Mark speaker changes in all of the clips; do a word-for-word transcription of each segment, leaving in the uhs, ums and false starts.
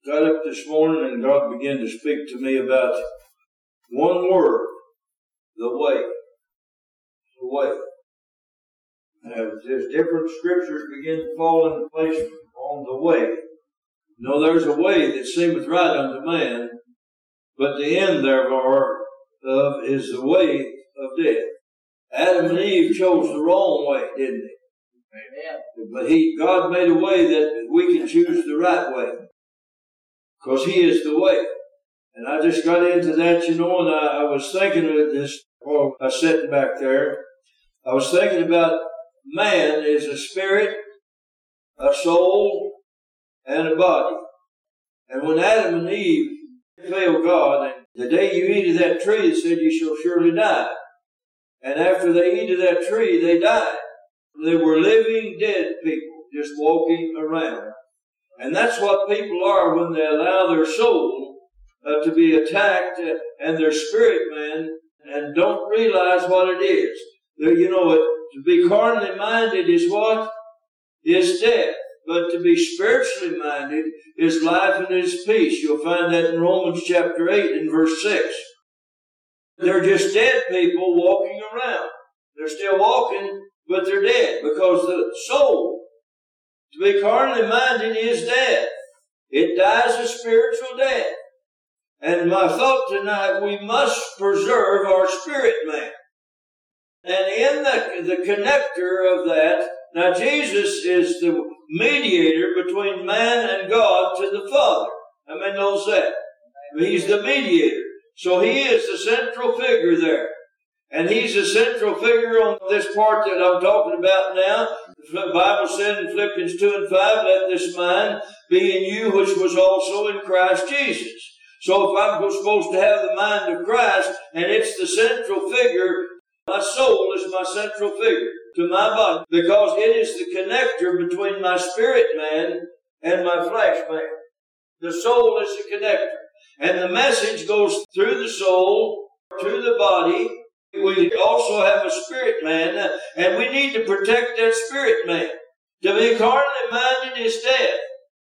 Speaker 1: got up this morning and God began to speak to me about one word, the way. The way. Now, there's different scriptures begin to fall into place on the way. No, there's a way that seemeth right unto man, but the end thereof is the way of death. Adam and Eve chose the wrong way, didn't they? Amen. But he, God made a way that we can choose the right way. Because He is the way. And I just got into that, you know, and I, I was thinking of this while I was sitting back there. I was thinking about man is a spirit, a soul, and a body. And when Adam and Eve failed God, and the day you eat of that tree, it said you shall surely die. And after they eat of that tree, they died. They were living dead people, just walking around. And that's what people are when they allow their soul uh, to be attacked uh, and their spirit man and don't realize what it is. They're, you know, it, to be carnally minded is what? Is death. But to be spiritually minded is life and is peace. You'll find that in Romans chapter eight and verse six. They're just dead people walking around. They're still walking, but they're dead because the soul, to be carnally minded, is death. It dies a spiritual death. And my thought tonight, we must preserve our spirit man. And in the, the connector of that, now Jesus is the mediator between man and God to the Father. How many knows that? He's the mediator. So He is the central figure there. And He's the central figure on this part that I'm talking about now. The Bible said in Philippians two and five, let this mind be in you which was also in Christ Jesus. So if I'm supposed to have the mind of Christ, and it's the central figure, my soul is my central figure to my body, because it is the connector between my spirit man and my flesh man. The soul is the connector. And the message goes through the soul, to the body. We also have a spirit man, and we need to protect that spirit man. To be carnally minded is death.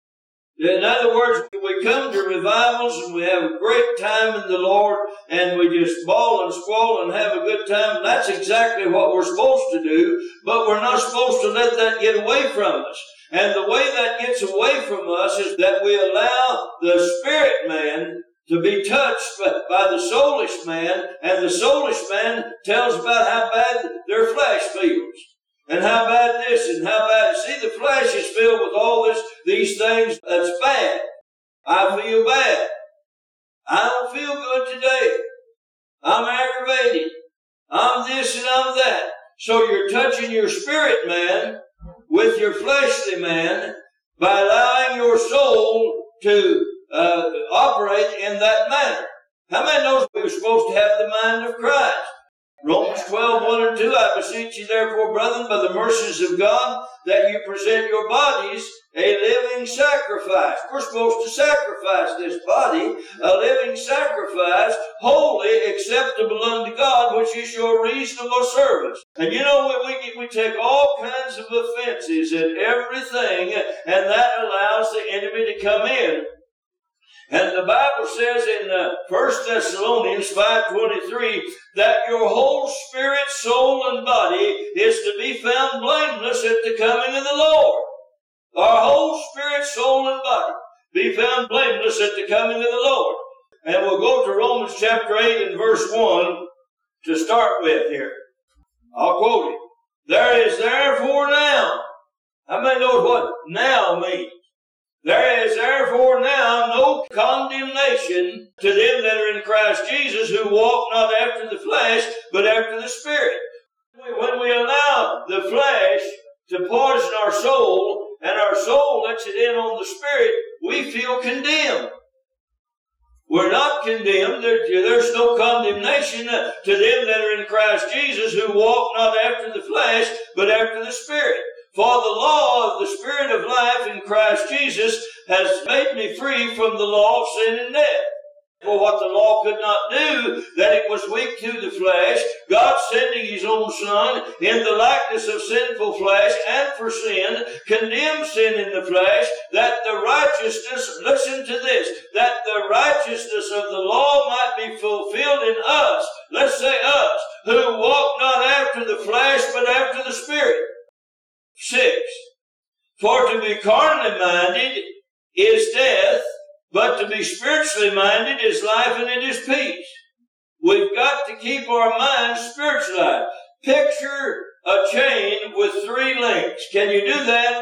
Speaker 1: In other words, we come to revivals and we have a great time in the Lord, and we just bawl and squall and have a good time. That's exactly what we're supposed to do, but we're not supposed to let that get away from us. And the way that gets away from us is that we allow the spirit man to be touched by the soulish man, and the soulish man tells about how bad their flesh feels, and how bad this, and how bad. See, the flesh is filled with all this, these things that's bad. I feel bad. I don't feel good today. I'm aggravated. I'm this and I'm that. So you're touching your spirit man with your fleshly man by allowing your soul to Uh, operate in that manner. How many knows we're supposed to have the mind of Christ? Romans twelve, one and two, I beseech you therefore, brethren, by the mercies of God, that you present your bodies a living sacrifice. We're supposed to sacrifice this body, a living sacrifice, holy, acceptable unto God, which is your reasonable service. And you know, we, we, we take all kinds of offenses at everything, and that allows the enemy to come in. And the Bible says in uh, First Thessalonians five twenty-three that your whole spirit, soul, and body is to be found blameless at the coming of the Lord. Our whole spirit, soul, and body be found blameless at the coming of the Lord. And we'll go to Romans chapter eight and verse one to start with here. I'll quote it. There is therefore now. How many know what now means? There is therefore now no condemnation to them that are in Christ Jesus, who walk not after the flesh, but after the Spirit. When we allow the flesh to poison our soul, and our soul lets it in on the Spirit, we feel condemned. We're not condemned. There's no condemnation to them that are in Christ Jesus, who walk not after the flesh, but after the Spirit. For the law of the Spirit of life in Christ Jesus has made me free from the law of sin and death. For what the law could not do, that it was weak to the flesh, God sending His own Son in the likeness of sinful flesh, and for sin, condemned sin in the flesh, that the righteousness, listen to this, that the righteousness of the law might be fulfilled in us, let's say us, who walk not after the flesh, but after the Spirit. Six, for to be carnally minded is death, but to be spiritually minded is life and it is peace. We've got to keep our minds spiritualized. Picture a chain with three links. Can you do that?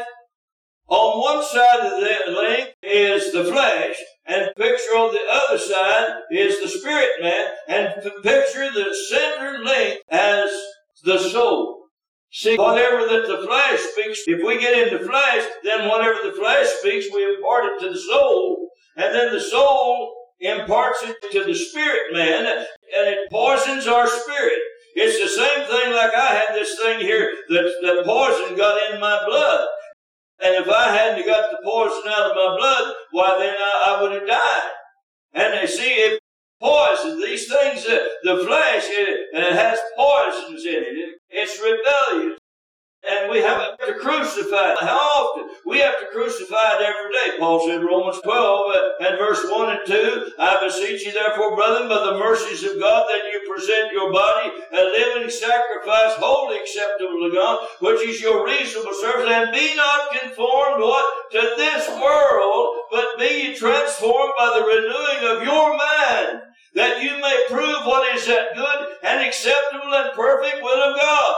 Speaker 1: On one side of the link is the flesh, and picture on the other side is the spirit man, and picture the center link as the soul. See, whatever that the flesh speaks, if we get into flesh, then whatever the flesh speaks, we impart it to the soul. And then the soul imparts it to the spirit man, and it poisons our spirit. It's the same thing like I had this thing here that the poison got in my blood. And if I hadn't got the poison out of my blood, why then I, I would have died. And they see, if poison, these things, uh, the flesh, it, it has poisons in it. it. It's rebellious. And we have to crucify it. How often? We have to crucify it every day. Paul said in Romans twelve uh, and verse one and two, I beseech you therefore, brethren, by the mercies of God, that you present your body a living sacrifice, wholly acceptable to God, which is your reasonable service, and be not conformed what? To this world, but be ye transformed by the renewing of your mind, that you may prove what is that good and acceptable and perfect will of God.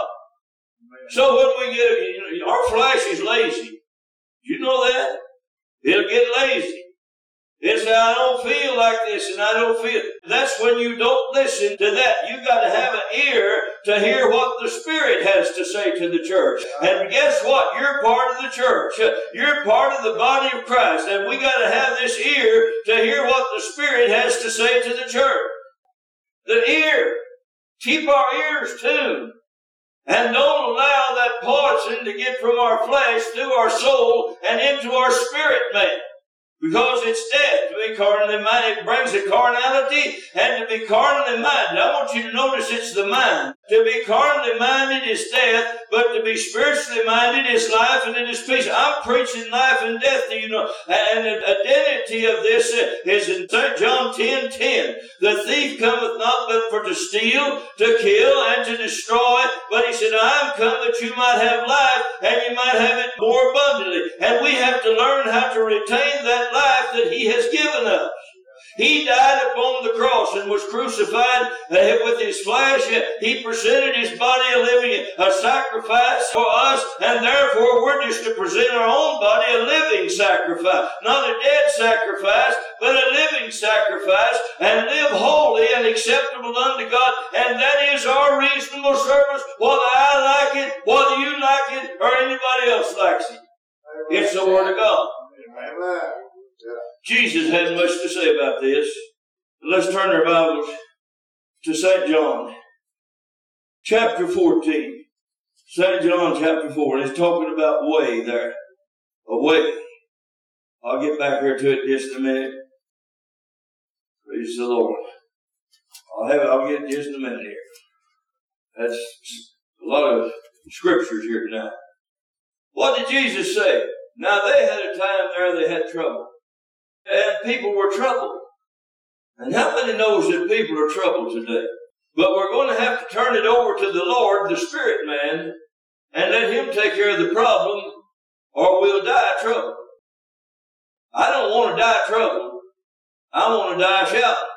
Speaker 1: So when we get, you know, our flesh is lazy. Do you know that? It'll get lazy. It'll say, I don't feel like this and I don't feel. That's when you don't listen to that. You've got to have an ear to hear what the Spirit has to say to the church. And guess what? You're part of the church. You're part of the body of Christ. And we got to have this ear to hear what the Spirit has to say to the church. The ear. Keep our ears tuned. And don't allow that poison to get from our flesh through our soul and into our spirit man. Because it's dead. To be carnally minded, it brings a carnality, and to be carnally minded, I want you to notice it's the mind. To be carnally minded is death, but to be spiritually minded is life and it is peace. I'm preaching life and death to you know. And the identity of this is in Saint John ten ten. The thief cometh not but for to steal, to kill, and to destroy. But he said, I am come that you might have life, and you might have it more abundantly. And we have to learn how to retain that life that He has given us. He died upon the cross and was crucified with His flesh. He presented His body a living, a sacrifice for us, and therefore we're just to present our own body a living sacrifice. Not a dead sacrifice, but a living sacrifice, and live holy and acceptable unto God. And that is our reasonable service, whether I like it, whether you like it, or anybody else likes it. It's the Word of God. Amen. Jesus had much to say about this. Let's turn our Bibles to Saint John, chapter fourteen. Saint John, chapter four. And it's talking about way there. A way. I'll get back here to it just a minute. Praise the Lord. I'll have it. I'll get it just in a minute here. That's a lot of scriptures here tonight. What did Jesus say? Now, they had a time there they had trouble. And people were troubled. And how many knows that people are troubled today? But we're going to have to turn it over to the Lord, the Spirit man, and let Him take care of the problem, or we'll die of trouble. I don't want to die of trouble. I want to die shouting.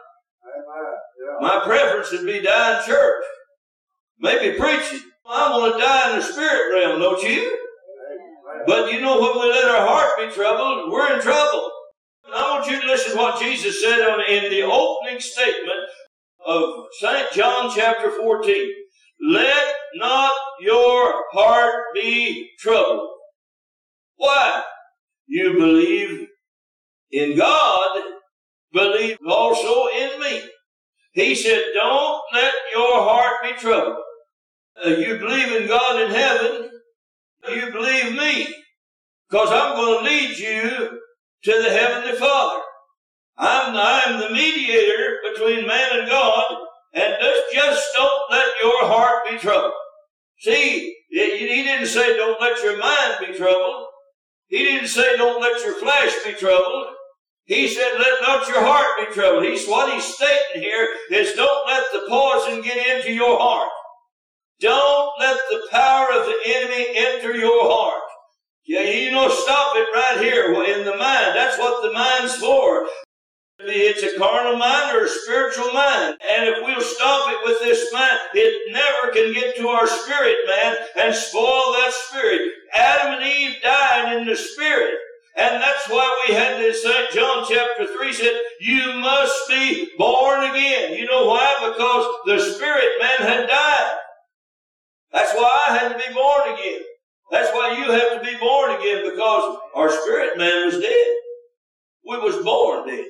Speaker 1: My preference would be die in church. Maybe preaching. I want to die in the spirit realm, don't you? But you know, when we let our heart be troubled, we're in trouble. And I want you to listen to what Jesus said in the opening statement of Saint John chapter fourteen. Let not your heart be troubled. Why? You believe in God, believe also in me. He said, don't let your heart be troubled. Uh, you believe in God in heaven, you believe me, because I'm going to lead you to the Heavenly Father. I'm, I'm the mediator between man and God, and just, just don't let your heart be troubled. See, he didn't say don't let your mind be troubled. He didn't say don't let your flesh be troubled. He said let not your heart be troubled. He's, what he's stating here is don't let the poison get into your heart. Don't let the power of the enemy enter your heart. Yeah, you know, stop it right here in the mind. That's what the mind's for. It's a carnal mind or a spiritual mind. And if we'll stop it with this mind, it never can get to our spirit, man, and spoil that spirit. Adam and Eve died in the spirit. And that's why we had this, Saint John chapter three said, you must be born again. You know why? Because the spirit man had died. That's why I had to be born again. That's why you have to be born again, because our spirit man was dead. We was born dead.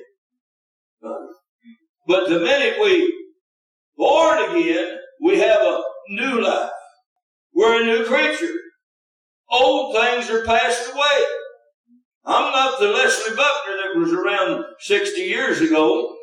Speaker 1: But the minute we born again, we have a new life. We're a new creature. Old things are passed away. I'm not the Leslie Buckner that was around sixty years ago.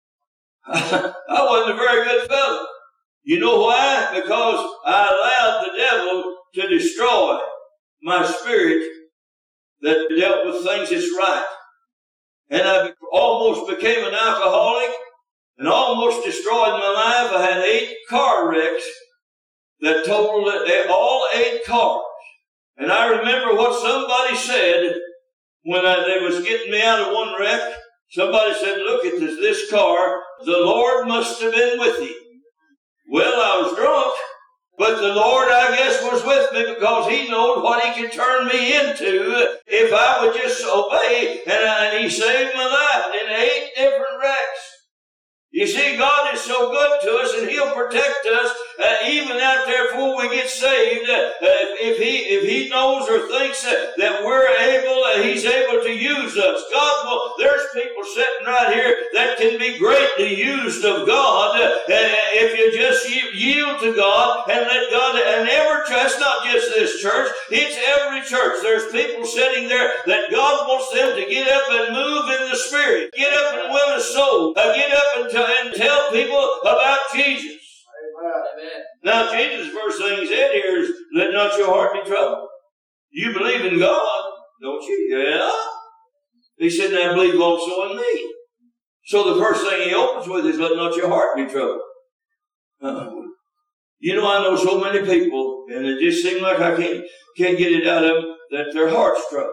Speaker 1: I wasn't a very good fellow. You know why? Because I allowed the devil to destroy my spirit that dealt with things that's right. And I almost became an alcoholic and almost destroyed my life. I had eight car wrecks that totaled all eight cars. And I remember what somebody said when I, they was getting me out of one wreck. Somebody said, look at this, this car. The Lord must have been with you. Well, I was drunk, but the Lord, I guess, was with me because He knowed what He could turn me into if I would just obey. And, I, and He saved my life in eight different wrecks. You see, God is so good to us, and He'll protect us uh, even out there before we get saved. Uh, if He if He knows or thinks uh, that we're able, uh, He's able to use us. God will. There's people sitting right here that can be greatly used of God uh, if you just yield to God and let God. And every church, not just this church, it's every church. There's people sitting there that God wants them to get up and move in the Spirit, get up and win a soul, uh, get up and and tell people about Jesus. Amen. Now, Jesus' first thing He said here is, let not your heart be troubled. You believe in God, don't you? Yeah. He said, now believe also in me. So the first thing He opens with is, let not your heart be troubled. Uh-uh. You know, I know so many people, and it just seems like I can't, can't get it out of them, that their heart's troubled.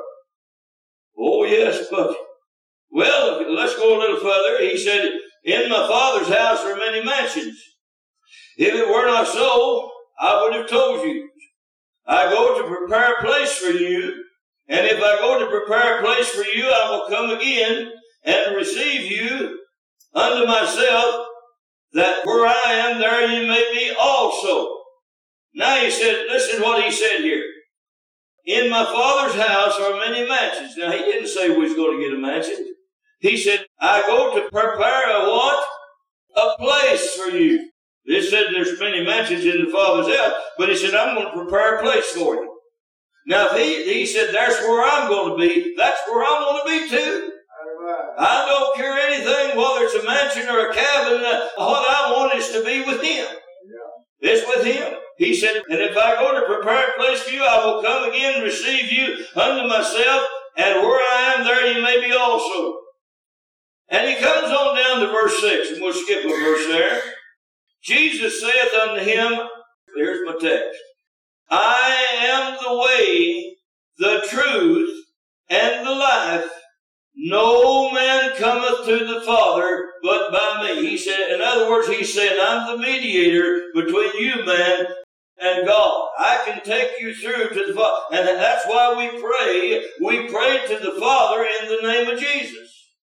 Speaker 1: Oh, yes, but, well, let's go a little further. He said, in my Father's house are many mansions. If it were not so, I would have told you. I go to prepare a place for you, and if I go to prepare a place for you, I will come again and receive you unto myself, that where I am, there you may be also. Now He said, listen what He said here. In my Father's house are many mansions. Now He didn't say we was going to get a mansion. He said, I go to prepare a what? A place for you. It said there's many mansions in the Father's house, but He said, I'm going to prepare a place for you. Now, if he, he said, that's where I'm going to be, that's where I'm going to be too. I don't care anything, whether it's a mansion or a cabin. Uh, what I want is to be with Him. Yeah. It's with Him. He said, and if I go to prepare a place for you, I will come again and receive you unto myself, and where I am, there you may be also. And He comes on down to verse six, and we'll skip a verse there. Jesus saith unto him, here's my text, I am the way, the truth, and the life. No man cometh to the Father but by me. He said, in other words, He said, I'm the mediator between you, man, and God. I can take you through to the Father. And that's why we pray. We pray to the Father in the name of Jesus.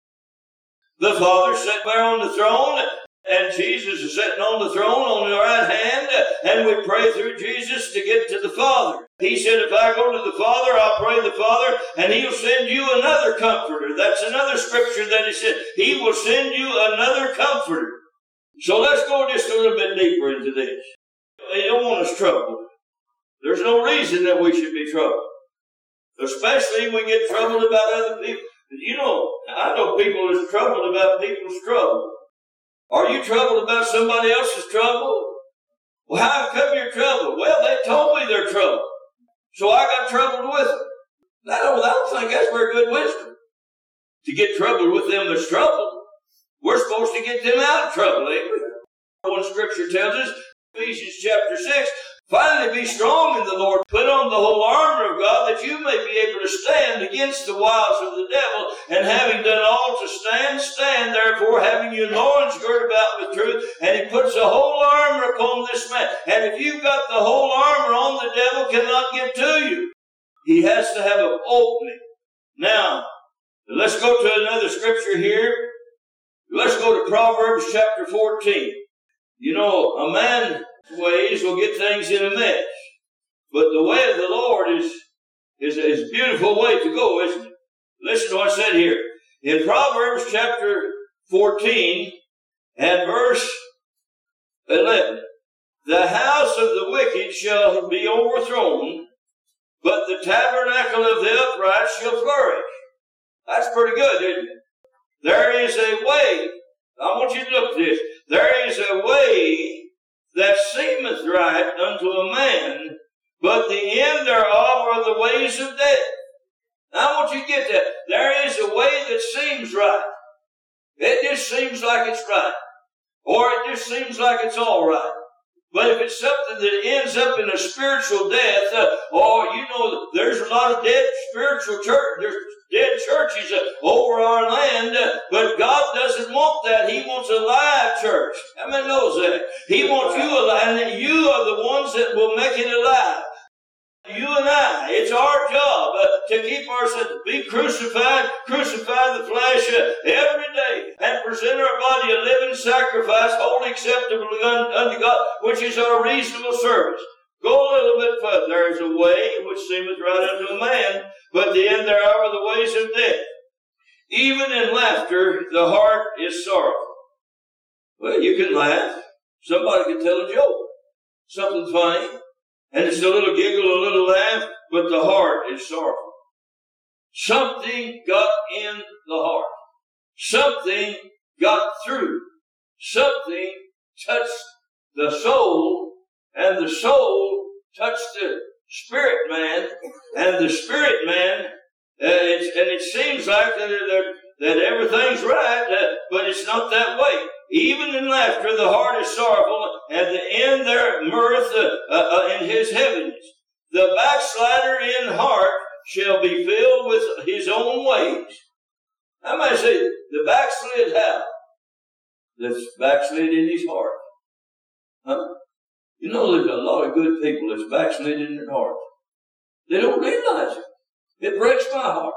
Speaker 1: The Father sat there on the throne, and Jesus is sitting on the throne on the right hand, and we pray through Jesus to get to the Father. He said, if I go to the Father, I'll pray the Father, and He'll send you another comforter. That's another scripture that He said, He will send you another comforter. So let's go just a little bit deeper into this. They don't want us troubled. There's no reason that we should be troubled. Especially when we get troubled about other people. You know, I know people that's troubled about people's trouble. Are you troubled about somebody else's trouble? Well, how come you're troubled? Well, they told me they're troubled, so I got troubled with them. I don't, I don't think that's very good wisdom, to get troubled with them that's troubled. We're supposed to get them out of trouble, ain't we? When Scripture tells us, Ephesians chapter six, finally be strong in the Lord. Put on the whole armor of God that you may be able to stand against the wiles of the devil. And having done all to stand, stand therefore, having your loins girt about with truth. And he puts the whole armor upon this man. And if you've got the whole armor on, the devil cannot get to you. He has to have an opening. Now, let's go to another scripture here. Let's go to Proverbs chapter fourteen. You know, a man's ways will get things in a mess. But the way of the Lord is, is, is a beautiful way to go, isn't it? Listen to what I said here. In Proverbs chapter fourteen and verse eleven. The house of the wicked shall be overthrown, but the tabernacle of the upright shall flourish. That's pretty good, isn't it? There is a way. I want you to look at this. There is a way that seemeth right unto a man, but the end thereof are the ways of death. Now, I want you to get that. There is a way that seems right. It just seems like it's right. Or it just seems like it's all right. But if it's something that ends up in a spiritual death, uh, or, you know, there's a lot of dead spiritual church, there's dead churches uh, over our land, uh, but God doesn't want that. He wants a live church. How many knows that? He wants you alive, and you are the ones that will make it alive. You and I, it's our job uh, to keep ourselves, be crucified, crucify the flesh uh, every day, and present our body a living sacrifice, wholly acceptable unto God, which is our reasonable service. Go a little bit further. There is a way which seemeth right unto a man, but the end thereof are the ways of death. Even in laughter, the heart is sorrowful. Well, you can laugh. Somebody can tell a joke. Something funny. And it's a little giggle, a little laugh, but the heart is sorrowful. Something got in the heart. Something got through. Something touched the soul, and the soul touched the spirit man, and the spirit man, uh, it's, and it seems like that, that, that everything's right, uh, but it's not that way. Even in laughter, the heart is sorrowful, and the end their mirth uh, uh, in his heaviness. The backslider in heart shall be filled with his own ways. I might say, the backslid how? That's backslid in his heart. Huh? You know, there's a lot of good people that's backslid in their heart. They don't realize it. It breaks my heart.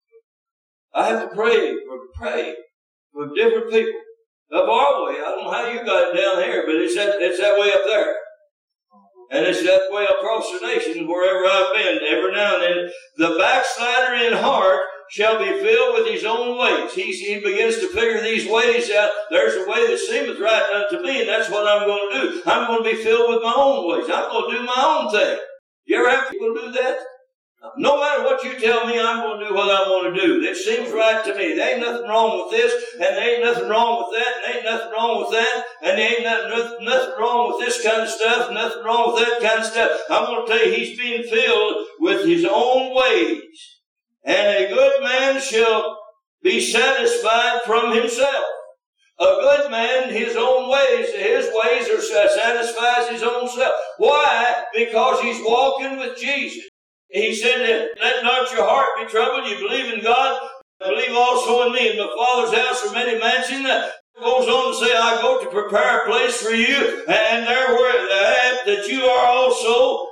Speaker 1: I have to pray for pray for different people. Up our way, I don't know how you got it down here, but it's that, it's that way up there. And it's that way across the nation, wherever I've been, every now and then. The backslider in heart shall be filled with his own ways. He, he begins to figure these ways out. There's a way that seemeth right unto me, and that's what I'm going to do. I'm going to be filled with my own ways. I'm going to do my own thing. You ever have people do that? No matter what you tell me, I'm going to do what I want to do. It seems right to me. There ain't nothing wrong with this, and there ain't nothing wrong with that, and there ain't nothing wrong with that, and there ain't nothing, nothing wrong with this kind of stuff, nothing wrong with that kind of stuff. I'm going to tell you, he's being filled with his own ways. And a good man shall be satisfied from himself. A good man, his own ways, his ways are satisfies his own self. Why? Because he's walking with Jesus. He said, let not your heart be troubled. You believe in God. Believe also in me. In my Father's house are many mansions. It goes on to say, I go to prepare a place for you. And there where that, that you are also.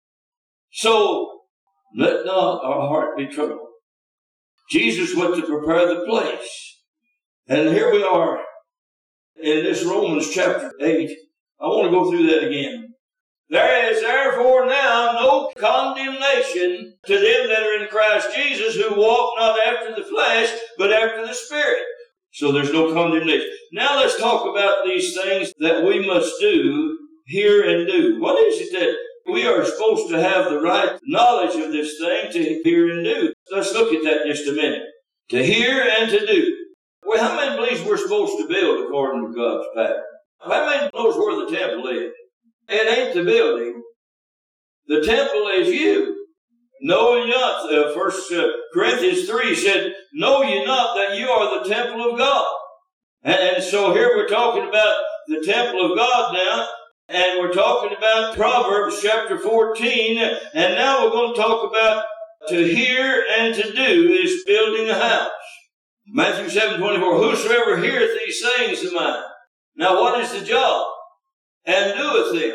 Speaker 1: So, let not our heart be troubled. Jesus went to prepare the place. And here we are in this Romans chapter eight. I want to go through that again. There is therefore now no condemnation to them that are in Christ Jesus, who walk not after the flesh, but after the Spirit. So there's no condemnation. Now let's talk about these things that we must do, hear and do. What is it that we are supposed to have the right knowledge of this thing to hear and do? Let's look at that just a minute. To hear and to do. Well, how many believes we're supposed to build according to God's pattern? How many knows where the temple is? It ain't the building. The temple is you. Know ye not, uh, First Corinthians three said, know ye not that you are the temple of God. And, and so here we're talking about the temple of God now, and we're talking about Proverbs chapter fourteen, and now we're going to talk about to hear and to do is building a house. Matthew seven twenty-four, whosoever heareth these sayings of mine. Now what is the job? And doeth them.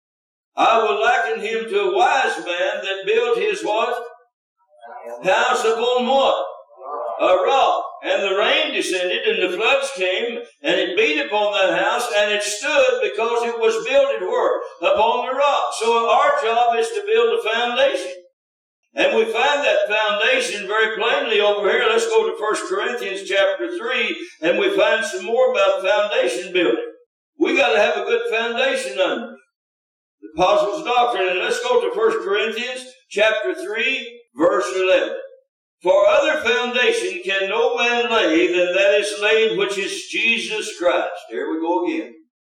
Speaker 1: I will liken him to a wise man that built his what? House upon what? A rock. And the rain descended, and the floods came, and it beat upon that house, and it stood because it was builded where? Upon the rock. So our job is to build a foundation. And we find that foundation very plainly over here. Let's go to First Corinthians chapter three, and we find some more about foundation building. We got to have a good foundation under it. The Apostles' Doctrine. And let's go to First Corinthians chapter three, verse eleven. For other foundation can no man lay than that is laid, which is Jesus Christ. There we go again.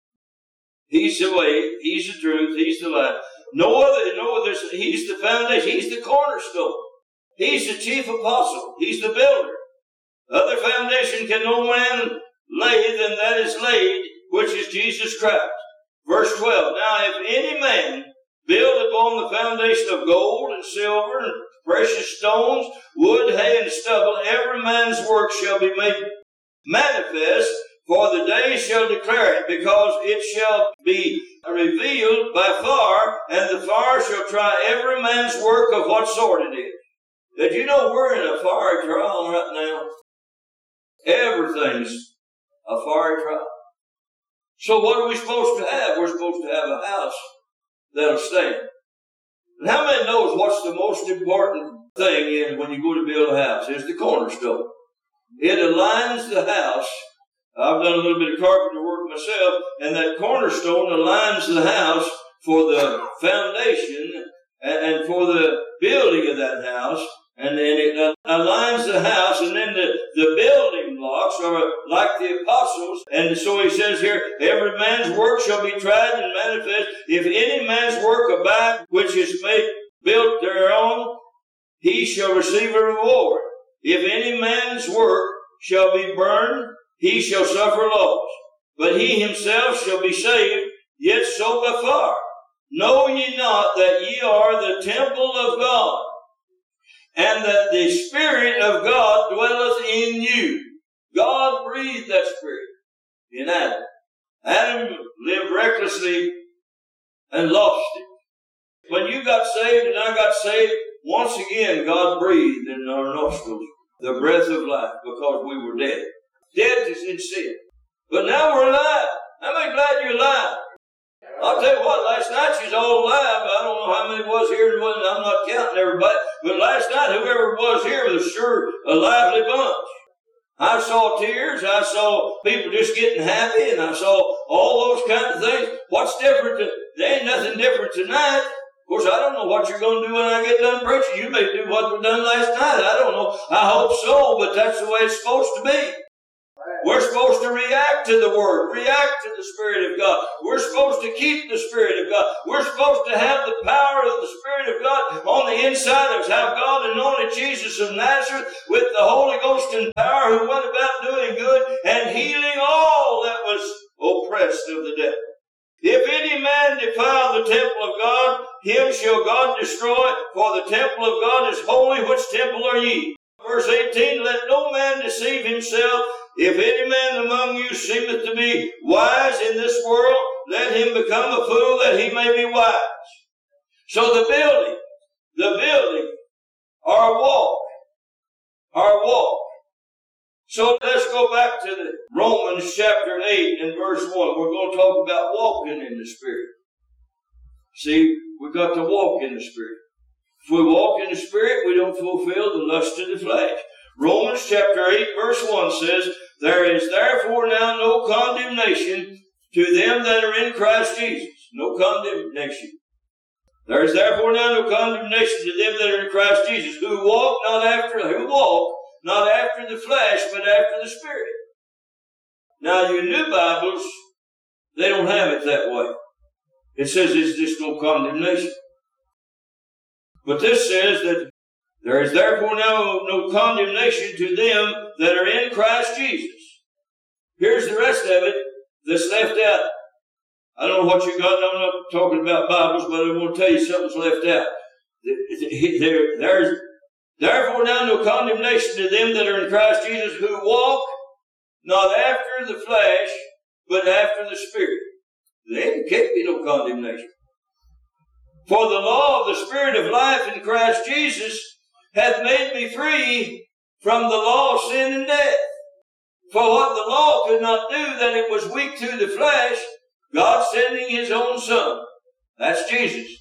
Speaker 1: He's the way, He's the truth, He's the life. No other, no other, He's the foundation, He's the cornerstone. He's the chief apostle, He's the builder. Other foundation can no man lay than that is laid, which is Jesus Christ. Verse twelve, now if any man build upon the foundation of gold and silver and precious stones, wood, hay, and stubble, every man's work shall be made manifest, for the day shall declare it, because it shall be revealed by fire, and the fire shall try every man's work of what sort it is. Did you know we're in a fiery trial right now? Everything's a fiery trial. So what are we supposed to have? We're supposed to have a house that'll stand. And how many knows what's the most important thing in when you go to build a house? It's the cornerstone. It aligns the house. I've done a little bit of carpenter work myself, and that cornerstone aligns the house for the foundation and for the building of that house. And then it aligns the house, and then the, the building blocks are like the apostles. And so he says here, every man's work shall be tried and manifest. If any man's work abide, which is made built thereon, he shall receive a reward. If any man's work shall be burned, he shall suffer loss. But he himself shall be saved, yet so by fire. Know ye not that ye are the temple of God, and that the Spirit of God dwelleth in you? God breathed that Spirit in Adam. Adam lived recklessly and lost it. When you got saved and I got saved, once again God breathed in our nostrils the breath of life, because we were dead. Dead in sin. But now we're alive. How many glad you're alive? I'll tell you what, last night she's all alive. I don't know how many was here, and I'm not counting everybody. But last night, whoever was here was sure a lively bunch. I saw tears. I saw people just getting happy, and I saw all those kind of things. What's different? To, there ain't nothing different tonight. Of course, I don't know what you're going to do when I get done preaching. You may do what was done last night. I don't know. I hope so, but that's the way it's supposed to be. We're supposed to react to the Word, react to the Spirit of God. We're supposed to keep the Spirit of God. We're supposed to have the power of the Spirit of God on the inside of us. How God anointed Jesus of Nazareth with the Holy Ghost and power, who went about doing good and healing all that was oppressed of the devil. If any man defile the temple of God, him shall God destroy, for the temple of God is holy. Which temple are ye? Verse eighteen, let no man deceive himself. If any man among you seemeth to be wise in this world, let him become a fool that he may be wise. So the building, the building, our walk, our walk. So let's go back to the Romans chapter eight and verse one. We're going to talk about walking in the Spirit. See, we've got to walk in the Spirit. If we walk in the Spirit, we don't fulfill the lust of the flesh. Romans chapter eight verse one says, there is therefore now no condemnation to them that are in Christ Jesus. No condemnation. There is therefore now no condemnation to them that are in Christ Jesus, who walk not after, who walk not after the flesh, but after the Spirit. Now, your new Bibles, they don't have it that way. It says there's just no condemnation. But this says that there is therefore now no condemnation to them that are in Christ Jesus. Here's the rest of it that's left out. I don't know what you got. I'm not talking about Bibles, but I want to tell you something's left out. There, there's therefore now no condemnation to them that are in Christ Jesus, who walk not after the flesh, but after the Spirit. There can't be no condemnation. For the law of the Spirit of life in Christ Jesus hath made me free from the law of sin and death. For what the law could not do, that it was weak through the flesh, God sending His own Son, that's Jesus,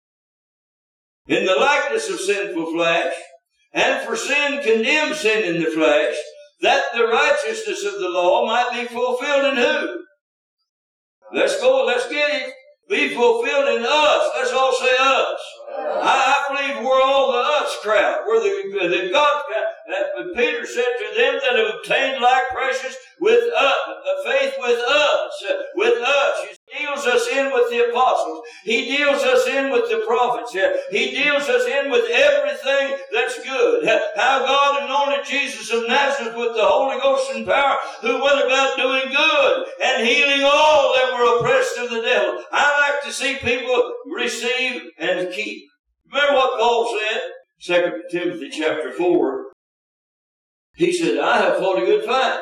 Speaker 1: in the likeness of sinful flesh, and for sin condemned sin in the flesh, that the righteousness of the law might be fulfilled in who? Let's go, let's get it. Be fulfilled in us. Let's all say us. I, I believe we're all the us crowd. We're the, the God crowd. That Peter said to them that have obtained like precious with us, faith with us, with us. He deals us in with the apostles. He deals us in with the prophets. He deals us in with everything that's good. How God anointed Jesus of Nazareth with the Holy Ghost and power, who went about doing good and healing all that were oppressed of the devil. I like to see people receive and keep. Remember what Paul said? Second Timothy chapter four. He said, I have fought a good fight.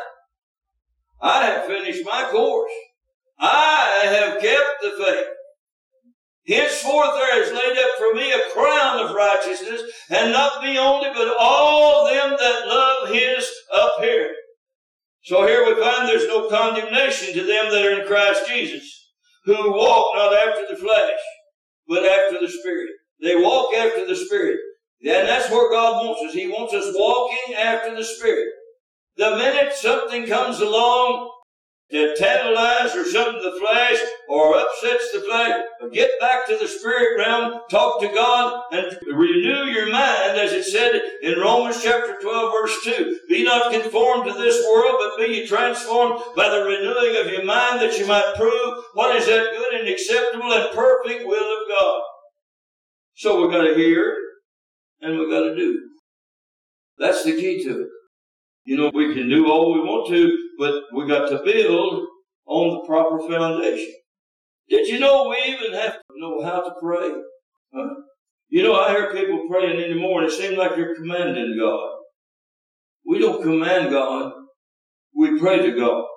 Speaker 1: I have finished my course. I have kept the faith. Henceforth there is laid up for me a crown of righteousness, and not me only, but all them that love His appearing. So here we find there's no condemnation to them that are in Christ Jesus, who walk not after the flesh, but after the Spirit. They walk after the Spirit. And that's where God wants us. He wants us walking after the Spirit. The minute something comes along that tantalizes or something to the flesh or upsets the flesh, get back to the Spirit realm, talk to God, and renew your mind, as it said in Romans chapter twelve, verse two. Be not conformed to this world, but be ye transformed by the renewing of your mind, that you might prove what is that good and acceptable and perfect will of God. So we've got to hear, and we've got to do. That's the key to it. You know, we can do all we want to, but we got to build on the proper foundation. Did you know we even have to know how to pray? Huh? You know, I hear people praying in the morning. It seems like you're commanding God. We don't command God. We pray to God.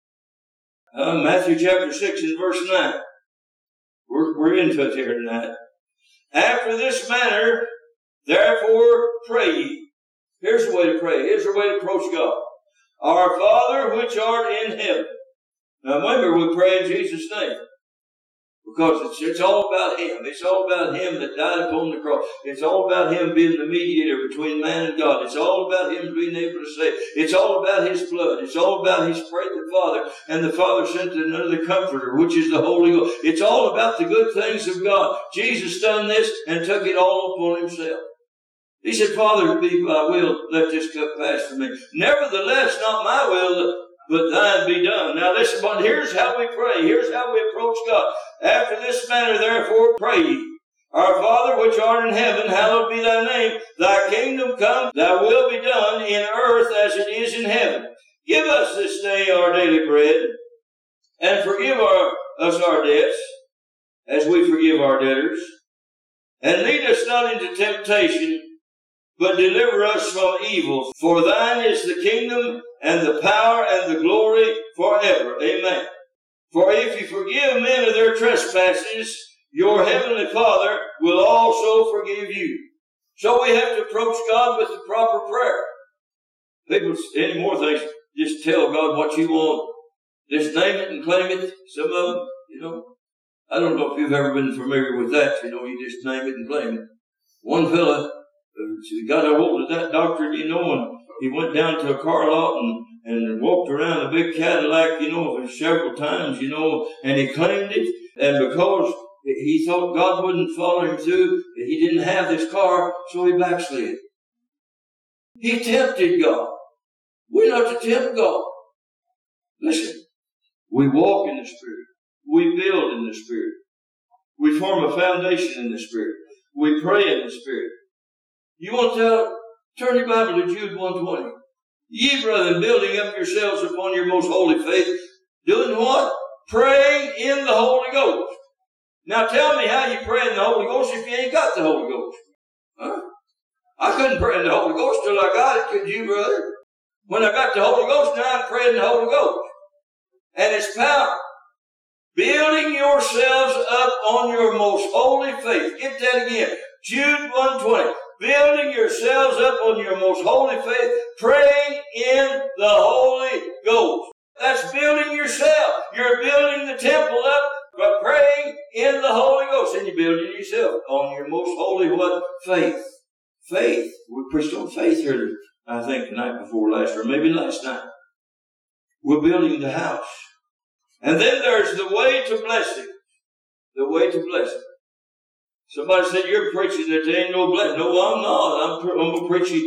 Speaker 1: Uh, Matthew chapter six and verse nine. We're, we're into it here tonight. After this manner, therefore, pray ye. Here's the way to pray. Here's the way to approach God. Our Father which art in heaven. Now remember, we pray in Jesus' name. Because it's, it's all about Him. It's all about Him that died upon the cross. It's all about Him being the mediator between man and God. It's all about Him being able to save. It's all about His blood. It's all about His prayed the Father, and the Father sent another Comforter, which is the Holy Ghost. It's all about the good things of God. Jesus done this and took it all upon Himself. He said, Father, be thy will, let this cup pass from me. Nevertheless, not my will, but thine be done. Now listen, but here's how we pray. Here's how we approach God. After this manner, therefore, pray ye. Our Father which art in heaven, hallowed be thy name. Thy kingdom come, thy will be done in earth as it is in heaven. Give us this day our daily bread, and forgive our, us our debts, as we forgive our debtors. And lead us not into temptation, but deliver us from evil. For thine is the kingdom, and the power, and the glory forever. Amen. For if you forgive men of their trespasses, your heavenly Father will also forgive you. So we have to approach God with the proper prayer. People, any more things, just tell God what you want. Just name it and claim it. Some of them, you know, I don't know if you've ever been familiar with that. You know, you just name it and claim it. One fella, he got a hold of that doctor, you know, and he went down to a car lot and, and walked around a big Cadillac, you know, several times, you know, and he claimed it. And because he thought God wouldn't follow him through, he didn't have this car, so he backslid. He tempted God. We're not to tempt God. Listen, we walk in the Spirit. We build in the Spirit. We form a foundation in the Spirit. We pray in the Spirit. You want to tell, turn your Bible to Jude one twenty. Ye, brethren, building up yourselves upon your most holy faith, doing what? Praying in the Holy Ghost. Now tell me how you pray in the Holy Ghost if you ain't got the Holy Ghost. Huh? I couldn't pray in the Holy Ghost till I got it, could you, brother? When I got the Holy Ghost, now I'm praying in the Holy Ghost. And it's power. Building yourselves up on your most holy faith. Get that again. Jude one twenty. Building yourselves up on your most holy faith, praying in the Holy Ghost. That's building yourself. You're building the temple up, but praying in the Holy Ghost. And you're building yourself on your most holy what? Faith. Faith. We preached on faith here, I think, the night before last, or maybe last night. We're building the house. And then there's the way to blessing. The way to blessing. Somebody said, you're preaching that there ain't no blessing. No, I'm not. I'm, I'm preaching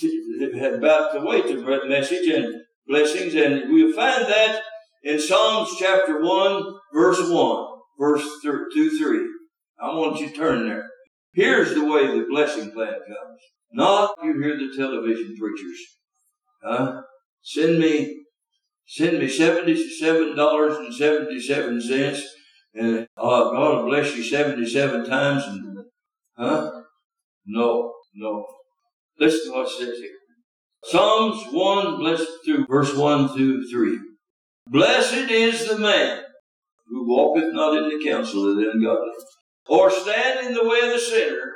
Speaker 1: to, about the way to message and blessings. And we'll find that in Psalms chapter one, verse one, verse two, three. I want you to turn there. Here's the way the blessing plan comes. Not you hear the television preachers. Huh? Send me Send me seventy-seven dollars and seventy-seven cents, and uh, God will bless you seventy-seven times. And, huh? No, no. Listen to what it says here. Psalms one, blessed through verse one through three. Blessed is the man who walketh not in the counsel of the ungodly, or stand in the way of the sinner,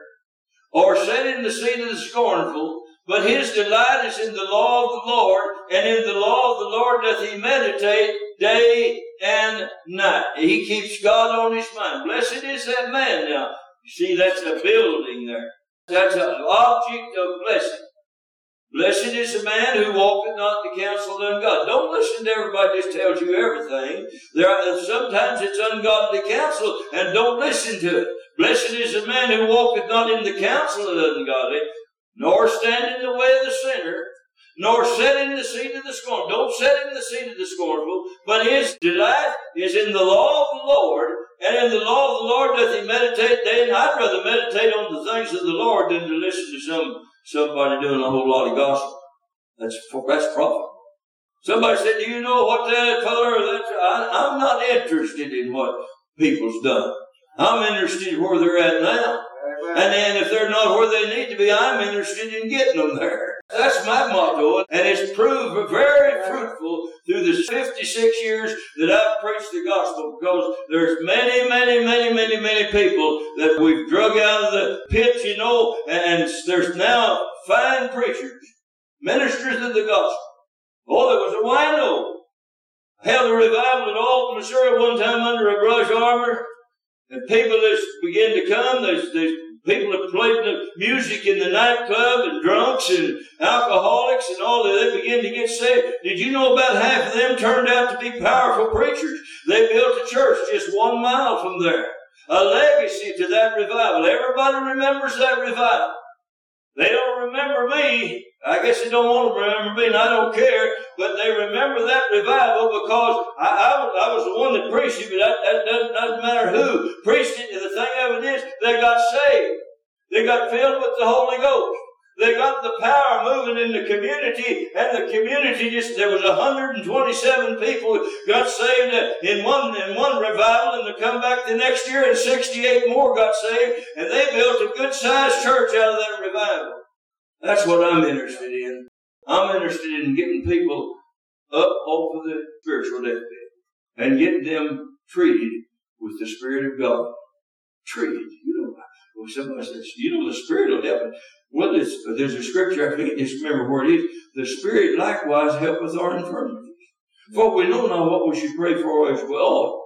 Speaker 1: or sit in the seat of the scornful. But his delight is in the law of the Lord, and in the law of the Lord doth he meditate day and night. He keeps God on his mind. Blessed is that man now. You see, that's a building there. That's an object of blessing. Blessed is the man who walketh not in the counsel of the ungodly. Don't listen to everybody just tells you everything. There are, sometimes it's ungodly counsel, and don't listen to it. Blessed is the man who walketh not in the counsel of the ungodly, nor stand in the way of the sinner, nor sit in the seat of the scornful. Don't sit in the seat of the scornful, but his delight is in the law of the Lord, and in the law of the Lord doth he meditate day and night. I'd rather meditate on the things of the Lord than to listen to some somebody doing a whole lot of gossip. That's that's profitable. Somebody said, do you know what that color or that? I, I'm not interested in what people's done. I'm interested in where they're at now. And then if they're not where they need to be, I'm interested in getting them there. That's my motto. And it's proved very fruitful through the fifty-six years that I've preached the gospel, because there's many, many, many, many, many people that we've drug out of the pit, you know, and there's now fine preachers, ministers of the gospel. Oh, there was a wino. Held a revival in Alton, Missouri one time under a brush arbor. And people just began to come. There's, there's people that played the music in the nightclub, and drunks and alcoholics and all that. They began to get saved. Did you know about half of them turned out to be powerful preachers? They built a church just one mile from there. A legacy to that revival. Everybody remembers that revival. They don't remember me. I guess they don't want to remember me, and I don't care. But they remember that revival because I, I, I was the one that preached it, but that, that doesn't, doesn't matter who preached it. The thing of it is, they got saved. They got filled with the Holy Ghost. They got the power moving in the community, and the community just, there was one hundred twenty-seven people got saved in one, in one revival, and they come back the next year, and sixty-eight more got saved, and they built a good-sized church out of that revival. That's what I'm interested in. I'm interested in getting people up off of the spiritual deathbed and getting them treated with the Spirit of God. Treated. You know, well, somebody says, you know, the Spirit will help. Well, there's, there's a scripture, I can't just remember where it is. The Spirit likewise helpeth our infirmities. For we know not what we should pray for as we ought,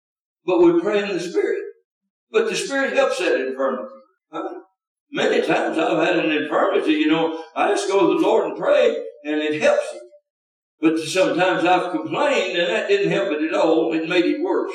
Speaker 1: but we pray in the Spirit. But the Spirit helps that infirmity. Huh? Many times I've had an infirmity, you know, I just go to the Lord and pray, and it helps it. But sometimes I've complained, and that didn't help it at all. It made it worse.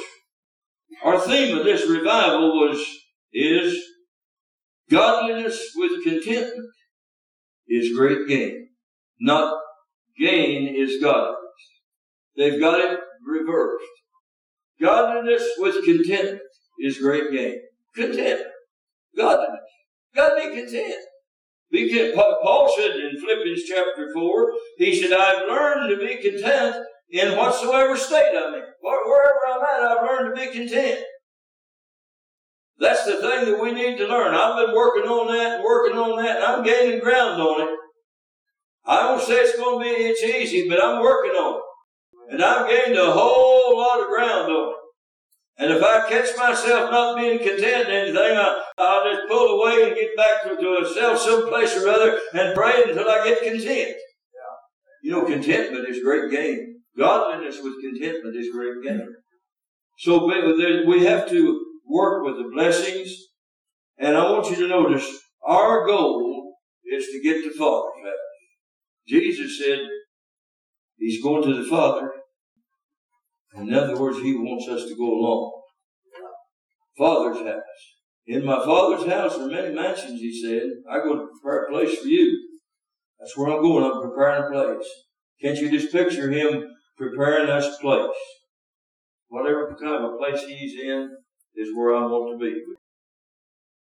Speaker 1: Our theme of this revival was, is godliness with contentment. is great gain. Not gain is godliness. They've got it reversed. Godliness with contentment is great gain. Contentment. Godliness. Got to be content. Be content. Paul said in Philippians chapter four, he said, I've learned to be content in whatsoever state I'm in. Wherever I'm at, I've learned to be content. That's the thing that we need to learn. I've been working on that and working on that, and I'm gaining ground on it. I don't say it's going to be, it's easy, but I'm working on it. And I've gained a whole lot of ground on it. And if I catch myself not being content in anything, I, I'll just pull away and get back to, to myself someplace or other and pray until I get content. You know, contentment is great gain. Godliness with contentment is great gain. So we have to work with the blessings. And I want you to notice, our goal is to get to Father's house. Jesus said He's going to the Father. In other words, He wants us to go along. Father's house. In my Father's house are many mansions, He said. I go to prepare a place for you. That's where I'm going. I'm preparing a place. Can't you just picture Him preparing us a place? Whatever kind of a place He's in is where I want to be.